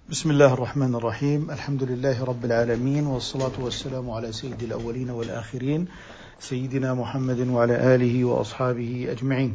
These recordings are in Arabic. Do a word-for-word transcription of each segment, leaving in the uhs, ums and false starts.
بسم الله الرحمن الرحيم. الحمد لله رب العالمين، والصلاة والسلام على سيد الأولين والآخرين سيدنا محمد وعلى آله وأصحابه أجمعين.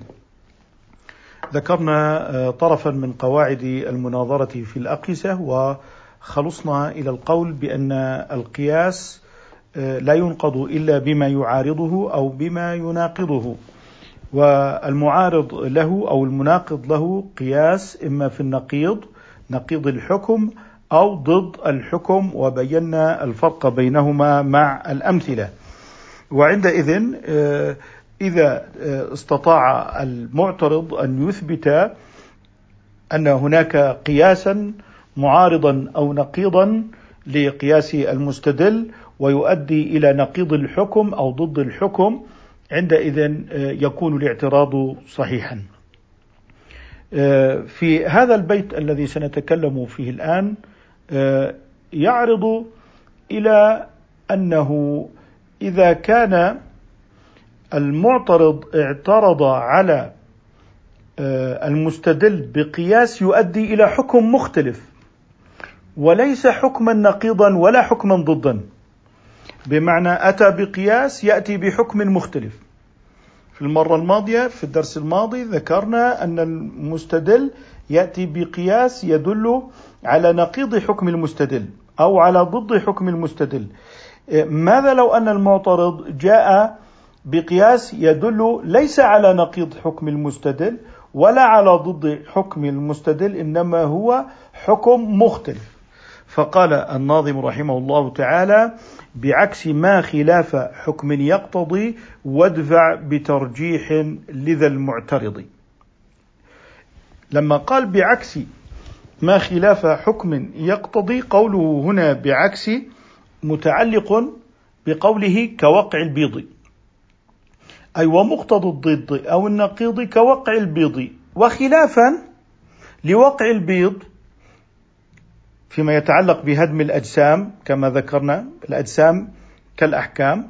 ذكرنا طرفا من قواعد المناظرة في الأقيسة، وخلصنا إلى القول بأن القياس لا ينقض إلا بما يعارضه أو بما يناقضه، والمعارض له أو المناقض له قياس إما في النقيض نقيض الحكم أو ضد الحكم، وبينا الفرق بينهما مع الأمثلة. وعندئذ إذا استطاع المعترض أن يثبت أن هناك قياسا معارضا أو نقيضا لقياس المستدل ويؤدي إلى نقيض الحكم أو ضد الحكم، عندئذ يكون الاعتراض صحيحا. في هذا البيت الذي سنتكلم فيه الآن يعرض إلى أنه إذا كان المعترض اعترض على المستدل بقياس يؤدي إلى حكم مختلف وليس حكما نقيضا ولا حكما ضدا، بمعنى أتى بقياس يأتي بحكم مختلف. في المرة الماضية في الدرس الماضي ذكرنا أن المستدل يأتي بقياس يدل على نقيض حكم المستدل أو على ضد حكم المستدل. ماذا لو أن المعترض جاء بقياس يدل ليس على نقيض حكم المستدل ولا على ضد حكم المستدل، إنما هو حكم مختلف؟ فقال الناظم رحمه الله تعالى: بعكس ما خلاف حكم يقتضي وادفع بترجيح لذا المعترض. لما قال بعكس ما خلاف حكم يقتضي، قوله هنا بعكس متعلق بقوله كوقع البيض، أي ومقتضى الضد أو النقيض كوقع البيض، وخلافا لوقع البيض فيما يتعلق بهدم الأجسام كما ذكرنا، الأجسام كالأحكام،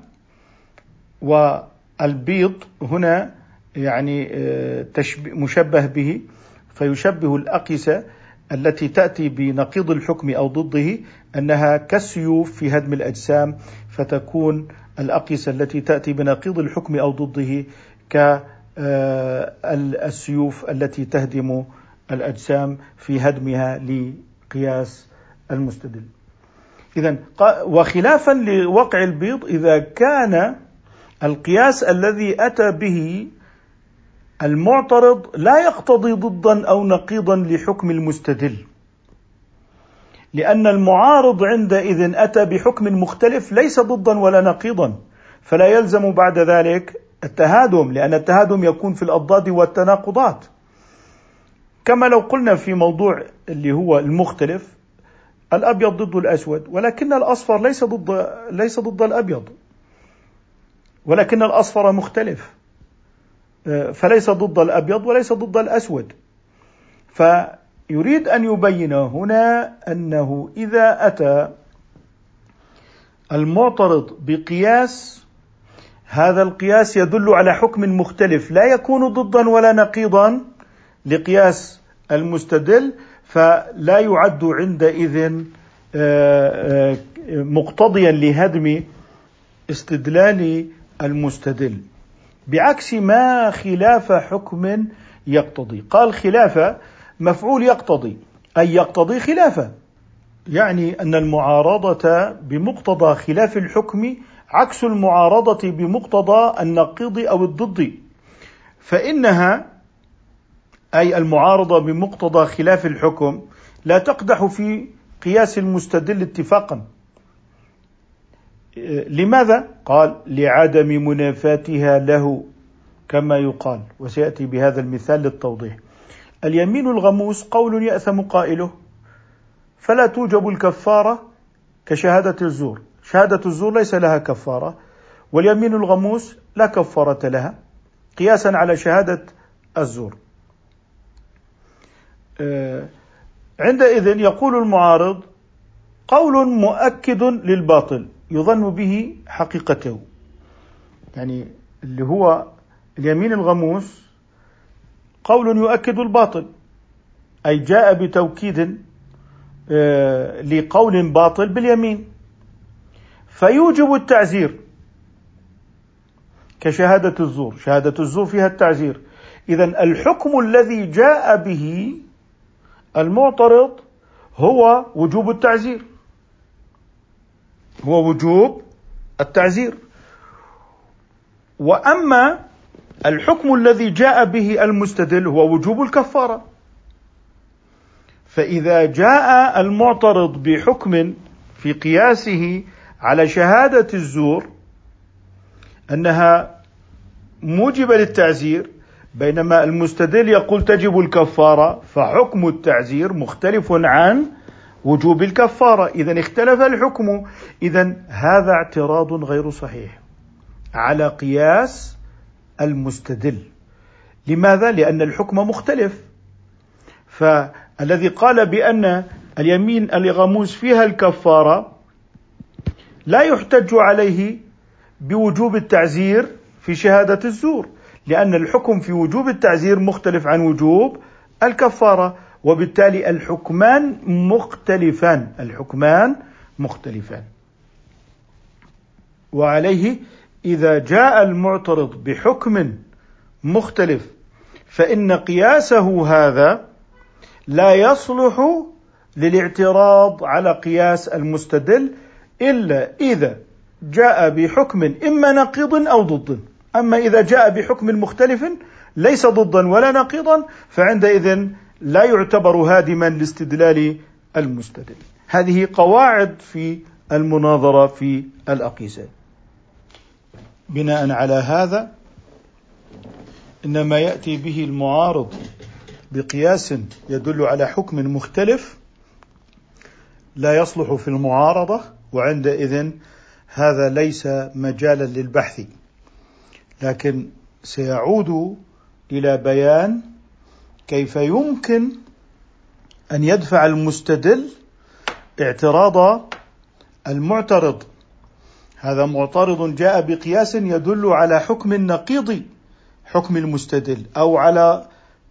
والبيض هنا يعني مشبه به، فيشبه الأقيسة التي تأتي بنقيض الحكم أو ضده أنها كالسيوف في هدم الأجسام، فتكون الأقيسة التي تأتي بنقيض الحكم أو ضده كالسيوف التي تهدم الأجسام في هدمها لقياس المستدل. إذن وخلافا لوقع البيض، إذا كان القياس الذي أتى به المعترض لا يقتضي ضدا أو نقيضا لحكم المستدل، لأن المعارض عندئذ أتى بحكم مختلف ليس ضدا ولا نقيضا، فلا يلزم بعد ذلك التهادم، لأن التهادم يكون في الأضداد والتناقضات، كما لو قلنا في موضوع اللي هو المختلف الأبيض ضد الأسود، ولكن الأصفر ليس ضد ليس ضد الأبيض، ولكن الأصفر مختلف، فليس ضد الأبيض وليس ضد الأسود. فيريد أن يبين هنا أنه إذا أتى المعترض بقياس، هذا القياس يدل على حكم مختلف لا يكون ضدا ولا نقيضا لقياس المستدل، فلا يعد عندئذ مقتضيا لهدم استدلال المستدل. بعكس ما خلاف حكم يقتضي، قال خلافة مفعول يقتضي، أي يقتضي خلافة، يعني أن المعارضة بمقتضى خلاف الحكم عكس المعارضة بمقتضى النقيض أو الضد، فإنها أي المعارضة بمقتضى خلاف الحكم لا تقدح في قياس المستدل اتفاقا. لماذا؟ قال لعدم منافاتها له، كما يقال، وسيأتي بهذا المثال للتوضيح. اليمين الغموس قول يأثم قائله، فلا توجب الكفارة كشهادة الزور، شهادة الزور ليس لها كفارة، واليمين الغموس لا كفارة لها، قياسا على شهادة الزور. عندئذ يقول المعارض قول مؤكد للباطل يظن به حقيقته، يعني اللي هو اليمين الغموس قول يؤكد الباطل، أي جاء بتوكيد لقول باطل باليمين فيوجب التعزير، كشهادة الزور، شهادة الزور فيها التعزير. إذن الحكم الذي جاء به المعترض هو وجوب التعزير، هو وجوب التعزير. وأما الحكم الذي جاء به المستدل هو وجوب الكفارة. فإذا جاء المعترض بحكم في قياسه على شهادة الزور أنها موجبة للتعزير، بينما المستدل يقول تجب الكفارة، فحكم التعزير مختلف عن وجوب الكفارة. إذن اختلف الحكم. إذن هذا اعتراض غير صحيح على قياس المستدل. لماذا؟ لأن الحكم مختلف. فالذي قال بأن اليمين الغموس فيها الكفارة لا يحتج عليه بوجوب التعزير في شهادة الزور، لأن الحكم في وجوب التعزير مختلف عن وجوب الكفارة، وبالتالي الحكمان مختلفان، الحكمان مختلفان. وعليه إذا جاء المعترض بحكم مختلف فإن قياسه هذا لا يصلح للاعتراض على قياس المستدل إلا إذا جاء بحكم إما نقيض أو ضد. أما إذا جاء بحكم مختلف ليس ضدا ولا نقيضا فعندئذ لا يعتبر هادما لاستدلال المستدل. هذه قواعد في المناظرة في الأقيسة. بناء على هذا إنما يأتي به المعارض بقياس يدل على حكم مختلف لا يصلح في المعارضة، وعندئذ هذا ليس مجالا للبحث، لكن سيعود إلى بيان كيف يمكن أن يدفع المستدل اعتراض المعترض. هذا معترض جاء بقياس يدل على حكم نقيض حكم المستدل أو على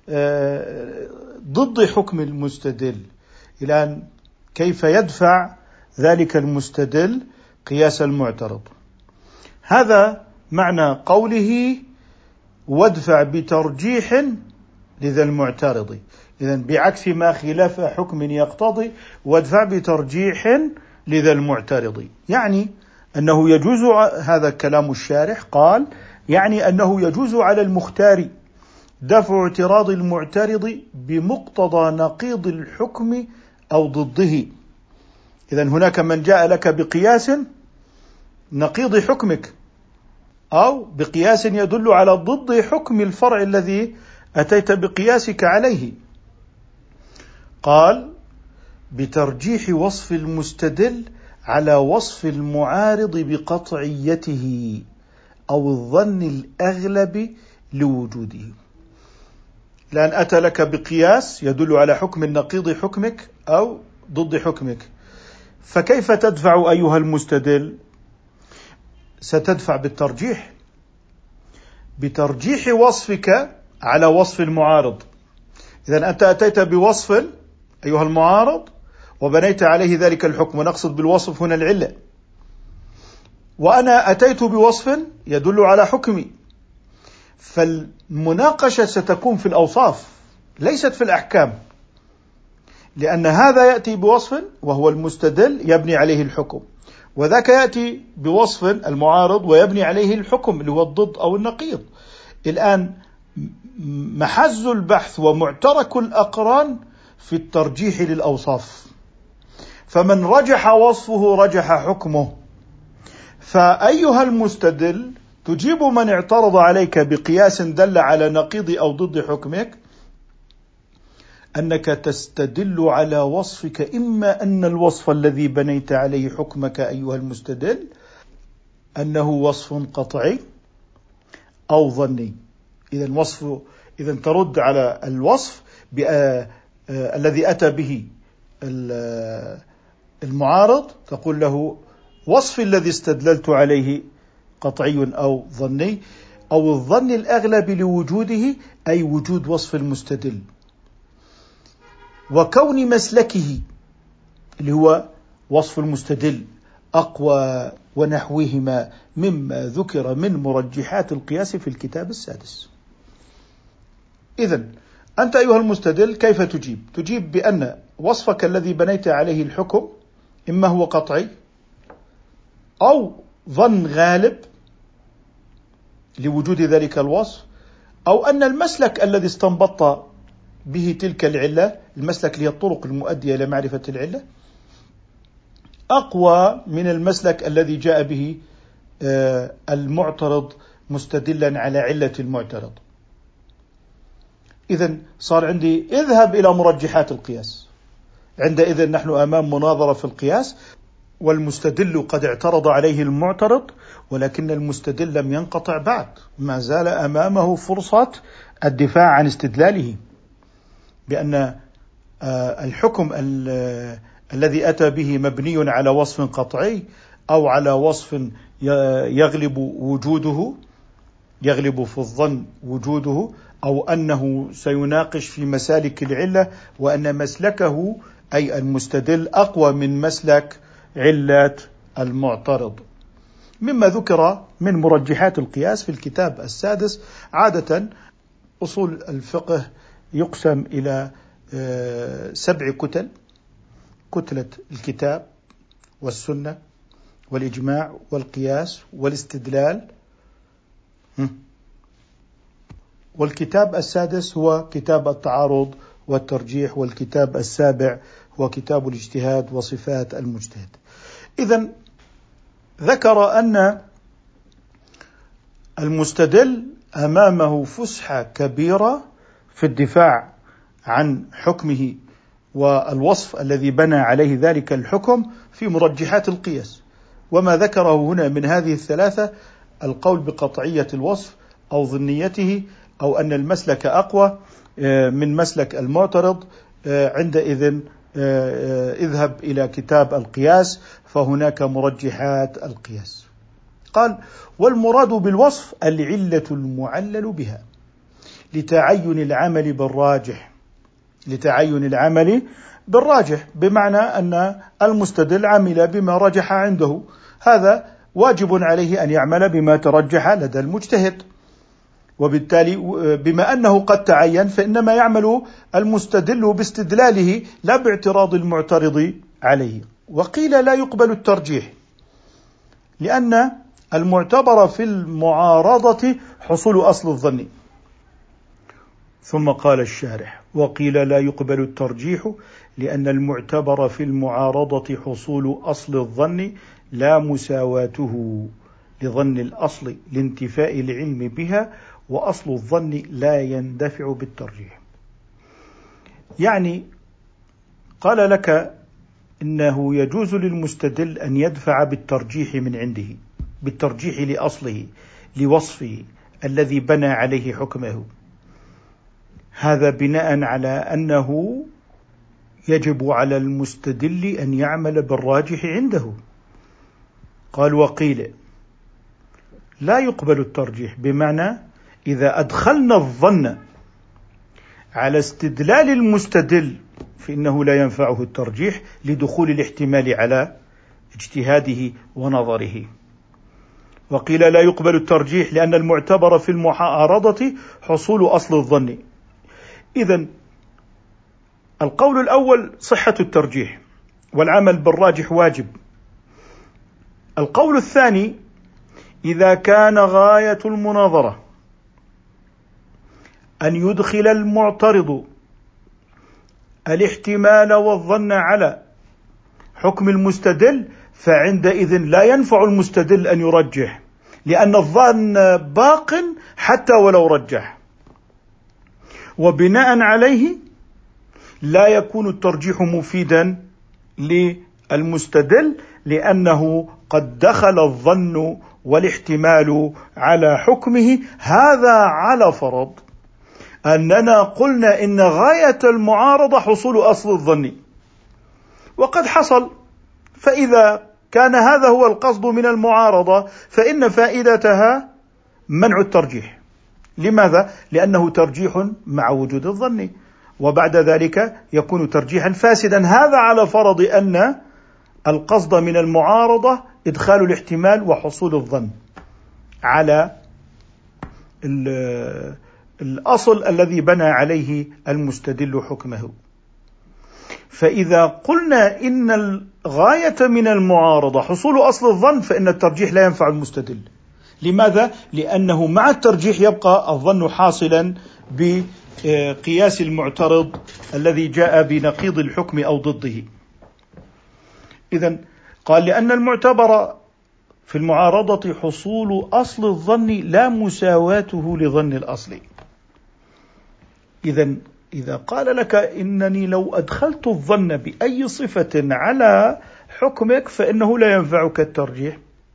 ضد حكم المستدل، إلى كيف يدفع ذلك المستدل قياس المعترض. هذا معنى قوله وادفع بترجيح لذا المعترض. إذن بعكس ما خلاف حكم يقتضي وادفع بترجيح لذا المعترض، يعني أنه يجوز، هذا كلام الشارح قال، يعني أنه يجوز على المختار دفع اعتراض المعترض بمقتضى نقيض الحكم أو ضده. إذن هناك من جاء لك بقياس نقيض حكمك أو بقياس يدل على ضد حكم الفرع الذي أتيت بقياسك عليه، قال بترجيح وصف المستدل على وصف المعارض بقطعيته أو الظن الأغلب لوجوده. لأن أتى لك بقياس يدل على حكم نقيض حكمك أو ضد حكمك، فكيف تدفع أيها المستدل؟ ستدفع بالترجيح، بترجيح وصفك على وصف المعارض. إذن أنت أتيت بوصف أيها المعارض وبنيت عليه ذلك الحكم، ونقصد بالوصف هنا العلة، وأنا أتيت بوصف يدل على حكمي، فالمناقشة ستكون في الأوصاف ليست في الأحكام، لأن هذا يأتي بوصف وهو المستدل يبني عليه الحكم، وذاك يأتي بوصف المعارض ويبني عليه الحكم اللي هو الضد أو النقيض. الآن محز البحث ومعترك الأقران في الترجيح للأوصاف، فمن رجح وصفه رجح حكمه. فأيها المستدل تجيب من اعترض عليك بقياس دل على نقيض أو ضد حكمك أنك تستدل على وصفك، إما أن الوصف الذي بنيت عليه حكمك أيها المستدل أنه وصف قطعي أو ظني. إذن وصف إذن ترد على الوصف الذي أتى به المعارض، تقول له وصفي الذي استدللت عليه قطعي أو ظني، أو الظن الأغلب لوجوده أي وجود وصف المستدل، وكون مسلكه اللي هو وصف المستدل أقوى ونحوهما مما ذكر من مرجحات القياس في الكتاب السادس. إذن أنت أيها المستدل كيف تجيب؟ تجيب بأن وصفك الذي بنيت عليه الحكم إما هو قطعي أو ظن غالب لوجود ذلك الوصف، أو أن المسلك الذي استنبطت به تلك العلة، المسلك اللي هي الطرق المؤدية إلى معرفة العلة، أقوى من المسلك الذي جاء به المعترض مستدلا على علة المعترض. إذن صار عندي اذهب إلى مرجحات القياس. عندئذ نحن أمام مناظرة في القياس، والمستدل قد اعترض عليه المعترض، ولكن المستدل لم ينقطع بعد، ما زال أمامه فرصة الدفاع عن استدلاله بأن الحكم الذي أتى به مبني على وصف قطعي أو على وصف يغلب وجوده يغلب في الظن وجوده، أو أنه سيناقش في مسالك العلة، وأن مسلكه أي المستدل أقوى من مسلك علة المعترض، مما ذكر من مرجحات القياس في الكتاب السادس. عادة أصول الفقه يقسم إلى سبع كتل: كتلة الكتاب والسنة والإجماع والقياس والاستدلال. والكتاب السادس هو كتاب التعارض والترجيح، والكتاب السابع هو كتاب الاجتهاد وصفات المجتهد. إذن ذكر أن المستدل أمامه فسحة كبيرة في الدفاع عن حكمه والوصف الذي بنى عليه ذلك الحكم في مرجحات القياس. وما ذكره هنا من هذه الثلاثة: القول بقطعية الوصف أو ظنيته، أو أن المسلك أقوى من مسلك المعترض، عندئذ اذهب إلى كتاب القياس فهناك مرجحات القياس. قال: والمراد بالوصف العلة المعلل بها لتعين العمل بالراجح لتعين العمل بالراجح بمعنى أن المستدل عمل بما رجح عنده، هذا واجب عليه أن يعمل بما ترجح لدى المجتهد، وبالتالي بما أنه قد تعين فإنما يعمل المستدل باستدلاله لا باعتراض المعترض عليه. وقيل لا يقبل الترجيح، لأن المعتبر في المعارضة حصول أصل الظن. ثم قال الشارح: وقيل لا يقبل الترجيح لأن المعتبر في المعارضة حصول أصل الظن لا مساواته لظن الأصل لانتفاء العلم بها، وأصل الظن لا يندفع بالترجيح. يعني قال لك إنه يجوز للمستدل أن يدفع بالترجيح من عنده، بالترجيح لأصله لوصفه الذي بنى عليه حكمه، هذا بناء على أنه يجب على المستدل أن يعمل بالراجح عنده. قال: وقيل لا يقبل الترجيح، بمعنى إذا أدخلنا الظن على استدلال المستدل فإنه لا ينفعه الترجيح لدخول الاحتمال على اجتهاده ونظره. وقيل لا يقبل الترجيح لأن المعتبر في المعارضة حصول أصل الظن. إذن القول الأول صحة الترجيح والعمل بالراجح واجب. القول الثاني: إذا كان غاية المناظرة أن يدخل المعترض الاحتمال والظن على حكم المستدل، فعندئذ لا ينفع المستدل أن يرجح، لأن الظن باق حتى ولو رجح، وبناء عليه لا يكون الترجيح مفيدا للمستدل، لأنه قد دخل الظن والاحتمال على حكمه. هذا على فرض أننا قلنا إن غاية المعارضة حصول أصل الظن، وقد حصل. فإذا كان هذا هو القصد من المعارضة فإن فائدتها منع الترجيح. لماذا؟ لأنه ترجيح مع وجود الظن، وبعد ذلك يكون ترجيحا فاسدا. هذا على فرض أن القصد من المعارضة إدخال الاحتمال وحصول الظن على الأصل الذي بنى عليه المستدل حكمه. فإذا قلنا إن الغاية من المعارضة حصول أصل الظن فإن الترجيح لا ينفع المستدل. لماذا؟ لأنه مع الترجيح يبقى الظن حاصلا بقياس المعترض الذي جاء بنقيض الحكم أو ضده. إذن قال لأن المعتبر في المعارضة حصول أصل الظن لا مساواته لظن الأصل. إذن إذا قال لك إنني لو أدخلت الظن بأي صفة على حكمك فإنه لا ينفعك الترجيح،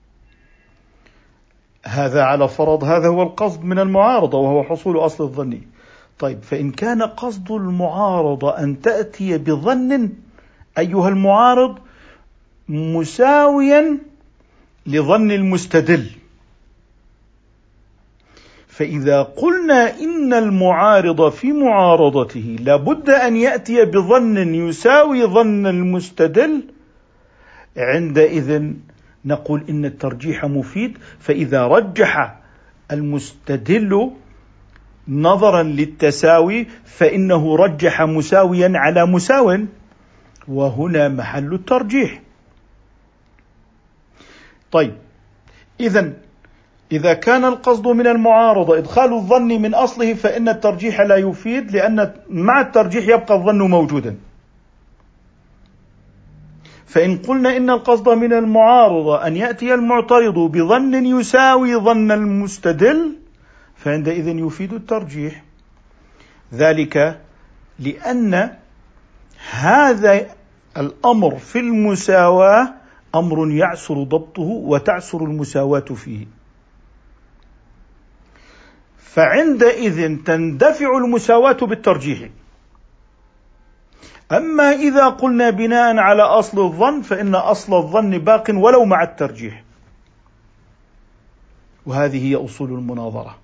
هذا على فرض هذا هو القصد من المعارضة وهو حصول أصل الظن. طيب فإن كان قصد المعارضة أن تأتي بظن أيها المعارض مساويا لظن المستدل، فإذا قلنا إن المعارض في معارضته لابد أن يأتي بظن يساوي ظن المستدل، عندئذ نقول إن الترجيح مفيد. فإذا رجح المستدل نظرا للتساوي فإنه رجح مساويا على مساو، وهنا محل الترجيح. طيب إذن إذا كان القصد من المعارضة إدخال الظن من أصله فإن الترجيح لا يفيد، لأن مع الترجيح يبقى الظن موجودا. فإن قلنا إن القصد من المعارضة أن يأتي المعترض بظن يساوي ظن المستدل فعندئذ يفيد الترجيح، ذلك لأن هذا الأمر في المساواة أمر يعسر ضبطه وتعسر المساواة فيه، فعندئذ تندفع المساواة بالترجيح. أما إذا قلنا بناء على أصل الظن فإن أصل الظن باق ولو مع الترجيح، وهذه هي أصول المناظرة.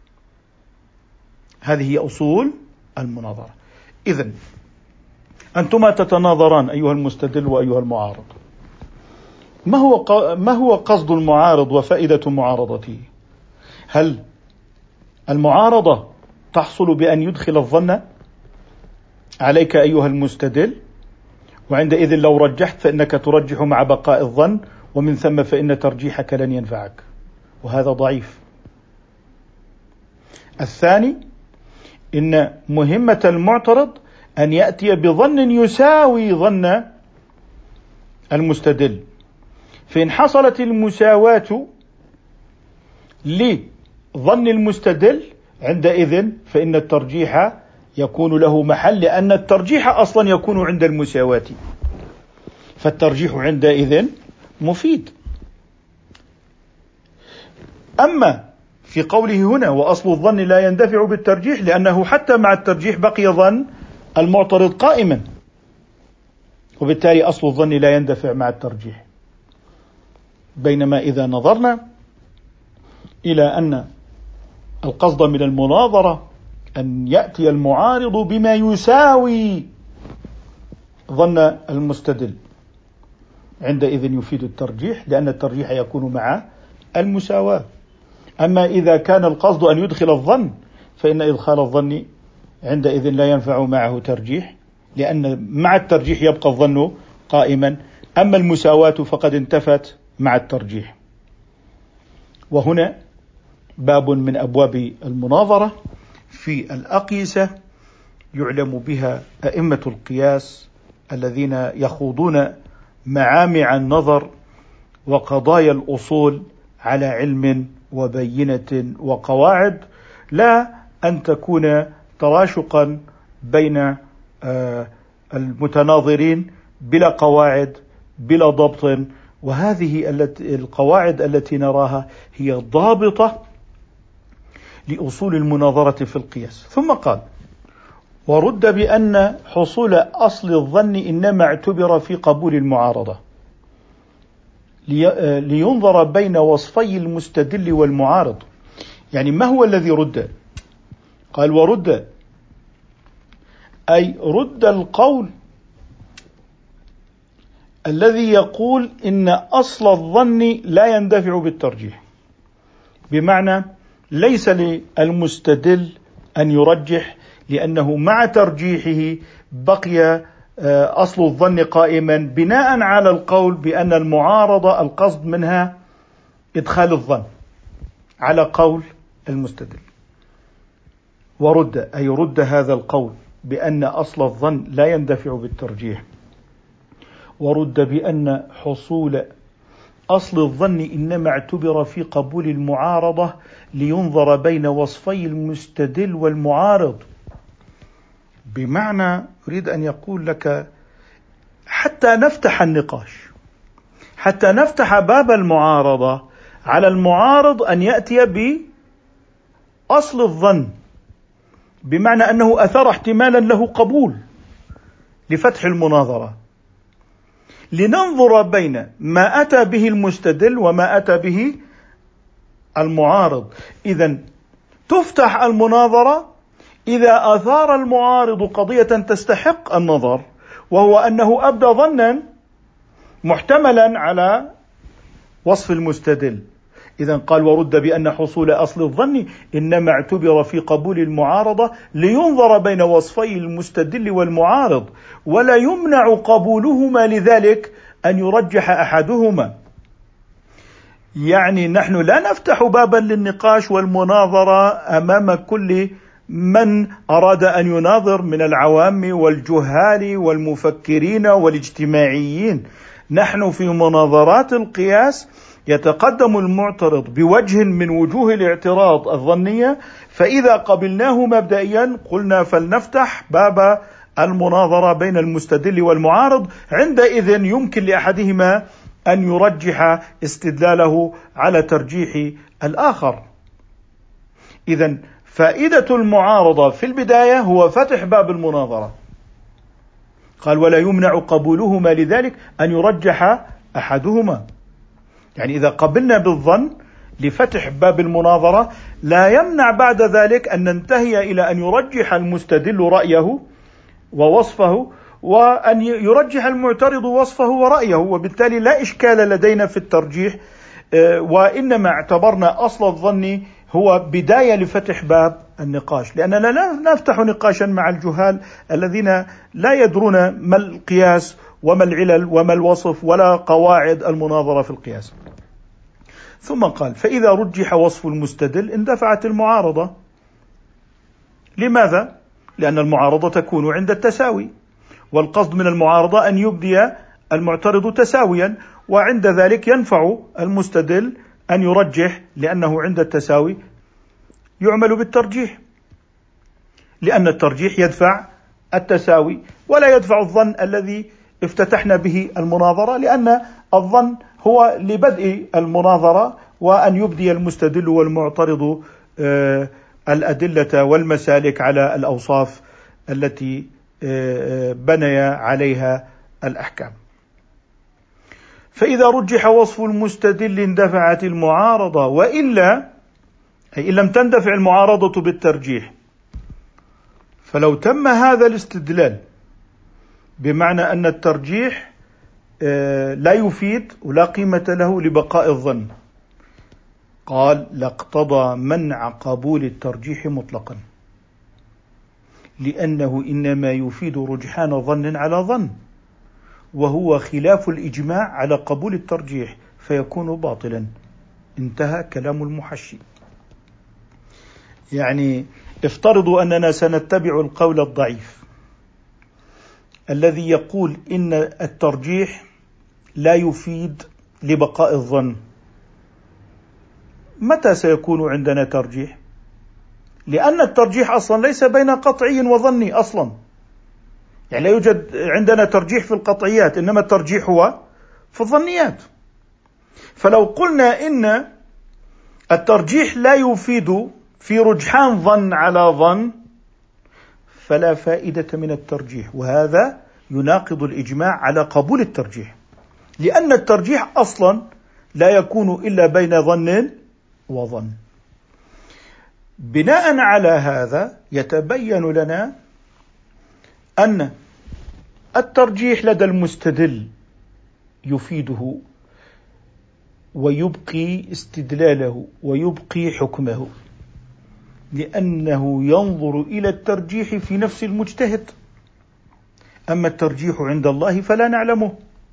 هذه هي أصول المناظرة. إذن أنتما تتناظران أيها المستدل وأيها المعارض. ما هو ما هو قصد المعارض وفائدة معارضته؟ هل المعارضة تحصل بأن يدخل الظن عليك أيها المستدل، وعندئذ لو رجحت فإنك ترجح مع بقاء الظن، ومن ثم فإن ترجيحك لن ينفعك، وهذا ضعيف. الثاني إن مهمة المعترض أن يأتي بظن يساوي ظن المستدل، فإن حصلت المساواة لظن المستدل عندئذ فإن الترجيح يكون له محل، لأن الترجيح أصلا يكون عند المساواة، فالترجيح عندئذ مفيد. أما في قوله هنا وأصل الظن لا يندفع بالترجيح، لأنه حتى مع الترجيح بقي ظن المعترض قائما، وبالتالي أصل الظن لا يندفع مع الترجيح. بينما إذا نظرنا إلى أن القصد من المناظرة أن يأتي المعارض بما يساوي ظن المستدل، عندئذ يفيد الترجيح، لأن الترجيح يكون مع المساواة. أما إذا كان القصد أن يدخل الظن فإن إدخال الظن عندئذ لا ينفع معه ترجيح، لأن مع الترجيح يبقى الظن قائما، أما المساواة فقد انتفت مع الترجيح. وهنا باب من أبواب المناظرة في الأقيسة يعلم بها أئمة القياس الذين يخوضون معامع النظر وقضايا الأصول على علم وبينة وقواعد، لا أن تكون تراشقا بين المتناظرين بلا قواعد بلا ضبط. وهذه القواعد التي نراها هي ضابطة لأصول المناظرة في القياس. ثم قال: ورد بأن حصول أصل الظن إنما اعتبر في قبول المعارضة لينظر بين وصفي المستدل والمعارض. يعني ما هو الذي رد؟ قال: ورد أي رد القول الذي يقول إن أصل الظن لا يندفع بالترجيح، بمعنى ليس للمستدل أن يرجح، لأنه مع ترجيحه بقي أصل الظن قائما بناء على القول بأن المعارضة القصد منها إدخال الظن على قول المستدل. ورد أي رد هذا القول بأن أصل الظن لا يندفع بالترجيح، ورد بأن حصول أصل الظن إنما اعتبر في قبول المعارضة لينظر بين وصفي المستدل والمعارض. بمعنى يريد أن يقول لك حتى نفتح النقاش، حتى نفتح باب المعارضة، على المعارض أن يأتي بأصل الظن، بمعنى أنه أثار احتمالا له قبول لفتح المناظرة، لننظر بين ما أتى به المستدل وما أتى به المعارض. إذن تفتح المناظرة إذا أثار المعارض قضية تستحق النظر، وهو أنه أبدى ظنا محتملا على وصف المستدل. إذن قال ورد بأن حصول أصل الظن إنما اعتبر في قبول المعارضة لينظر بين وصفي المستدل والمعارض، ولا يمنع قبولهما لذلك أن يرجح أحدهما. يعني نحن لا نفتح بابا للنقاش والمناظرة أمام كل من أراد أن يناظر من العوام والجهال والمفكرين والاجتماعيين. نحن في مناظرات القياس يتقدم المعترض بوجه من وجوه الاعتراض الظنية، فإذا قبلناه مبدئيا قلنا فلنفتح باب المناظرة بين المستدل والمعارض، عندئذ يمكن لأحدهما أن يرجح استدلاله على ترجيح الآخر. إذن فائدة المعارضة في البداية هو فتح باب المناظرة، قال ولا يمنع قبولهما لذلك أن يرجح أحدهما. يعني إذا قبلنا بالظن لفتح باب المناظرة لا يمنع بعد ذلك أن ننتهي إلى أن يرجح المستدل رأيه ووصفه، وأن يرجح المعترض وصفه ورأيه، وبالتالي لا إشكال لدينا في الترجيح، وإنما اعتبرنا أصل الظن هو بداية لفتح باب النقاش، لأننا لا نفتح نقاشا مع الجهال الذين لا يدرون ما القياس وما العلل وما الوصف ولا قواعد المناظرة في القياس. ثم قال فإذا رجح وصف المستدل اندفعت المعارضة. لماذا؟ لأن المعارضة تكون عند التساوي، والقصد من المعارضة أن يبدي المعترض تساويا، وعند ذلك ينفع المستدل أن يرجح، لأنه عند التساوي يعمل بالترجيح، لأن الترجيح يدفع التساوي ولا يدفع الظن الذي افتتحنا به المناظرة، لأن الظن هو لبدء المناظرة وأن يبدي المستدل والمعترض الأدلة والمسالك على الأوصاف التي بني عليها الأحكام. فإذا رجح وصف المستدل اندفعت المعارضة، وإلا أي إن لم تندفع المعارضة بالترجيح. فلو تم هذا الاستدلال بمعنى أن الترجيح لا يفيد ولا قيمة له لبقاء الظن، قال لاقتضى منع قبول الترجيح مطلقا، لأنه إنما يفيد رجحان ظن على ظن، وهو خلاف الإجماع على قبول الترجيح، فيكون باطلا. انتهى كلام المحشي. يعني افترضوا أننا سنتبع القول الضعيف الذي يقول إن الترجيح لا يفيد لبقاء الظن. متى سيكون عندنا ترجيح؟ لأن الترجيح أصلا ليس بين قطعي وظني أصلا، يعني لا يوجد عندنا ترجيح في القطعيات، إنما الترجيح هو في الظنيات. فلو قلنا إن الترجيح لا يفيد في رجحان ظن على ظن فلا فائدة من الترجيح، وهذا يناقض الإجماع على قبول الترجيح، لأن الترجيح أصلا لا يكون إلا بين ظن وظن. بناء على هذا يتبين لنا أن الترجيح لدى المستدل يفيده ويبقي استدلاله ويبقي حكمه، لأنه ينظر إلى الترجيح في نفس المجتهد. أما الترجيح عند الله فلا نعلمه،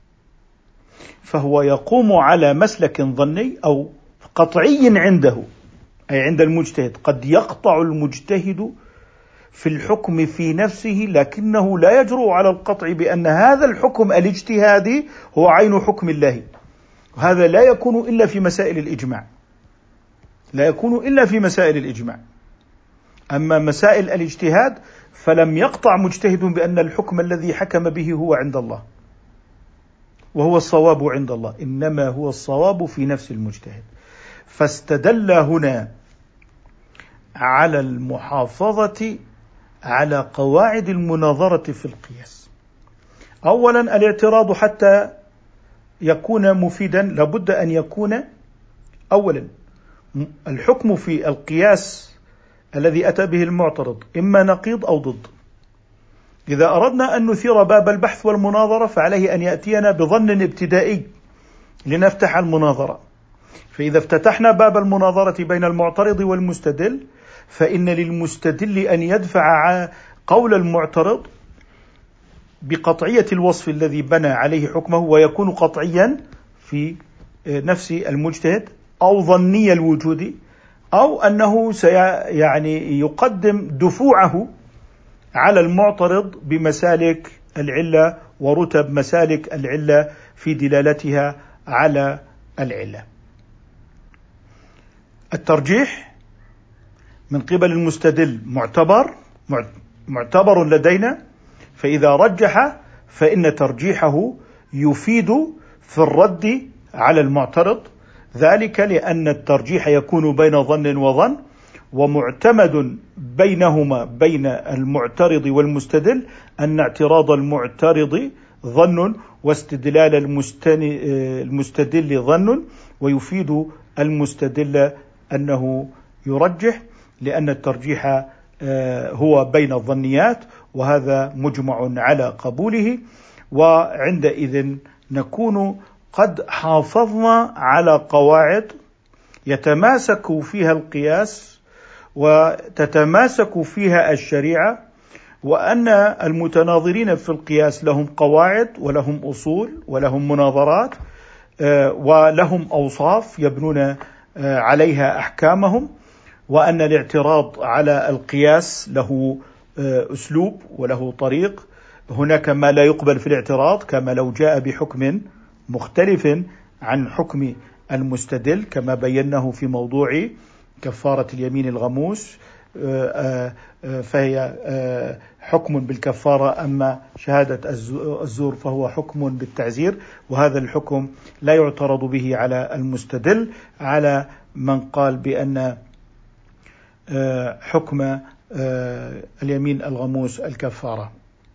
فهو يقوم على مسلك ظني أو قطعي عنده، أي عند المجتهد. قد يقطع المجتهد في الحكم في نفسه، لكنه لا يجرؤ على القطع بأن هذا الحكم الاجتهادي هو عين حكم الله. هذا لا يكون إلا في مسائل الإجماع، لا يكون إلا في مسائل الإجماع. أما مسائل الاجتهاد فلم يقطع مجتهد بأن الحكم الذي حكم به هو عند الله وهو الصواب عند الله، إنما هو الصواب في نفس المجتهد. فاستدل هنا على المحافظة على قواعد المناظرة في القياس. أولا، الاعتراض حتى يكون مفيدا لابد أن يكون أولا الحكم في القياس الذي أتى به المعترض إما نقيض أو ضد. إذا أردنا أن نثير باب البحث والمناظرة فعليه أن يأتينا بظن ابتدائي لنفتح المناظرة. فإذا افتتحنا باب المناظرة بين المعترض والمستدل فإن للمستدل أن يدفع قول المعترض بقطعية الوصف الذي بنى عليه حكمه، ويكون قطعيا في نفس المجتهد، أو ظني الوجود، أو أنه سي يعني يقدم دفوعه على المعترض بمسالك العلة ورتب مسالك العلة في دلالتها على العلة. الترجيح من قبل المستدل معتبر معتبر لدينا، فإذا رجح فإن ترجيحه يفيد في الرد على المعترض، ذلك لأن الترجيح يكون بين ظن وظن، ومعتمد بينهما بين المعترض والمستدل أن اعتراض المعترض ظن واستدلال المستدل ظن، ويفيد المستدل أنه يرجح، لأن الترجيح هو بين الظنيات، وهذا مجمع على قبوله. وعندئذ نكون قد حافظنا على قواعد يتماسك فيها القياس وتتماسك فيها الشريعة، وأن المتناظرين في القياس لهم قواعد ولهم أصول ولهم مناظرات ولهم أوصاف يبنون عليها أحكامهم، وأن الاعتراض على القياس له أسلوب وله طريق. هناك ما لا يقبل في الاعتراض، كما لو جاء بحكم مختلف عن حكم المستدل، كما بيناه في موضوع كفارة اليمين الغموس، فهي حكم بالكفارة، أما شهادة الزور فهو حكم بالتعزير، وهذا الحكم لا يعترض به على المستدل على من قال بأن حكم اليمين الغموس الكفارة.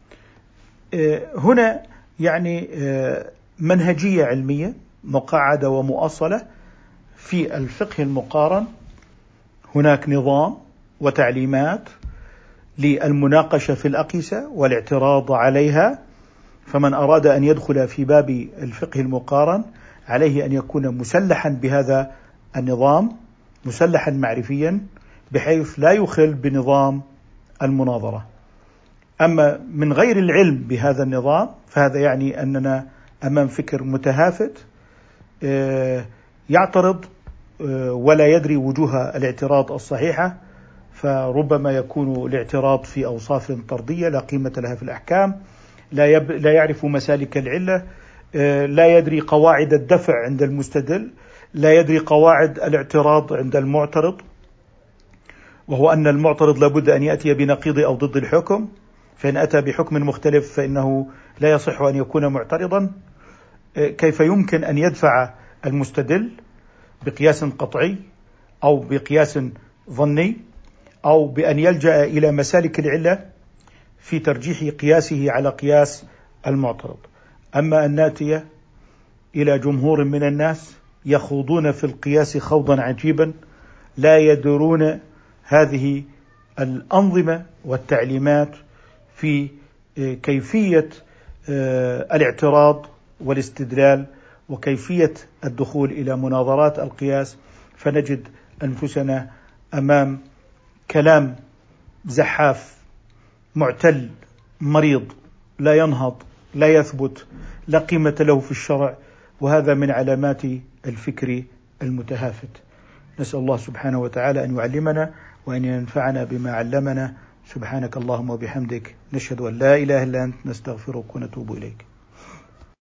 هنا يعني منهجية علمية مقعدة ومؤصلة في الفقه المقارن. هناك نظام وتعليمات للمناقشة في الأقيسة والاعتراض عليها، فمن أراد أن يدخل في باب الفقه المقارن عليه أن يكون مسلحا بهذا النظام، مسلحا معرفيا بحيث لا يخل بنظام المناظرة. أما من غير العلم بهذا النظام فهذا يعني أننا أمام فكر متهافت يعترض ولا يدري وجوه الاعتراض الصحيحة، فربما يكون الاعتراض في أوصاف طردية لا قيمة لها في الأحكام، لا, يب... لا يعرف مسالك العلة، لا يدري قواعد الدفع عند المستدل، لا يدري قواعد الاعتراض عند المعترض، وهو أن المعترض لابد أن يأتي بنقيض أو ضد الحكم، فإن أتى بحكم مختلف فإنه لا يصح أن يكون معترضا. كيف يمكن أن يدفع المستدل بقياس قطعي أو بقياس ظني أو بأن يلجأ إلى مسالك العلة في ترجيح قياسه على قياس المعترض؟ أما أن نأتي إلى جمهور من الناس يخوضون في القياس خوضا عجيبا، لا يدرون هذه الأنظمة والتعليمات في كيفية الاعتراض والاستدلال وكيفية الدخول إلى مناظرات القياس، فنجد أنفسنا أمام كلام زحاف معتل مريض لا ينهض لا يثبت لا قيمة له في الشرع، وهذا من علامات الفكر المتهافت. نسأل الله سبحانه وتعالى أن يعلمنا وأن ينفعنا بما علمنا. سبحانك اللهم وبحمدك، نشهد أن لا إله إلا أنت، نستغفرك ونتوب إليك.